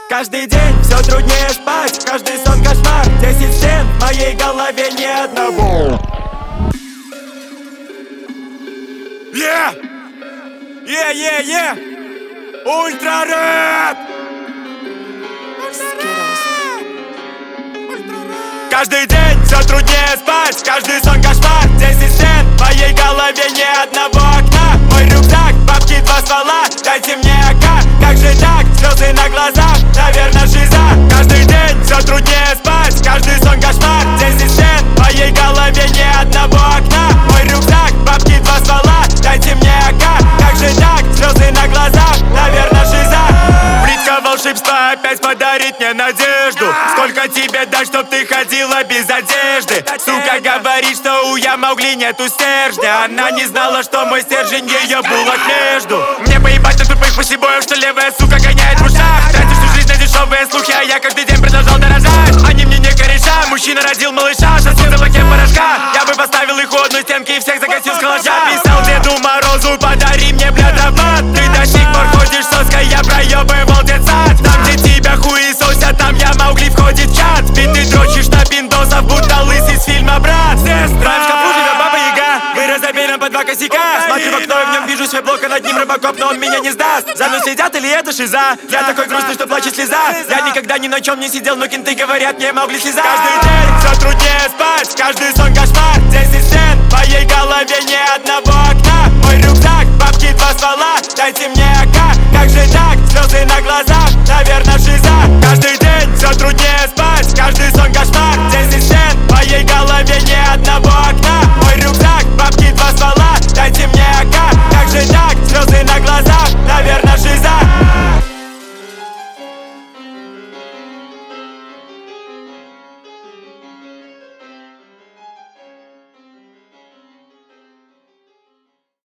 Каждый день все труднее спать, каждый сон кошмар. 10 стен, в моей голове ни одного. Ультра рэп! Каждый день все труднее спать, каждый сон кошмар. 10 стен, в моей голове ни одного окна. Мой рюкзак, бабки, 2 ствола, дайте мне АК. Как же так, слезы на глазах, наверное шиза. Каждый день все труднее спать, каждый сон кошмар. 10 стен, в моей голове ни одного окна. Мой рюкзак, бабки, 2 ствола, дайте мне АК. Как же так, слезы на глазах, наверное шиза. Плитка волшебства опять подарит мне надежду. Сколько тебе дать, чтоб ты ходила без одежды? Сука говорит, что у я Маугли нету стержня. Она не знала, что мой стержень ее булок между. Мне поебать на тупых пусибоев, что левая сука гоняет в ушах. Тратишь всю жизнь на дешевые слухи, а я каждый день продолжал дорожать. Они мне не кореша, мужчина родил малыша, сосуд в лаке порошка. Я бы поставил их у одной стенки и всех загасил с калаша. Писал Деду Морозу, подари мне, бля, допад. Ты до сих пор ходишь соской, я проебывал детсад. Там, где тебя хуесосят, там я Маугли входит в чат. Ведь ты дрочишь на пиндосов, будто лысый с фильма «Брат». Сестра, в шкафу живет баба Яга, мы разобьем по 2 косяка. Смотрю в окно и в нем вижу свой блок, а над ним рыбакоп, но он меня не сдаст. За мной следят или это шиза? Я такой грустный, что плачет слеза. Я никогда ни на чем не сидел, но кенты говорят мне Маугли слеза. Каждый день все труднее спать, каждый сон кошмар. 10 стен, в моей голове ни одного окна. Мой рюкзак, бабки, 2 ствола, дайте мне АК. Как же так, слезы на глазах,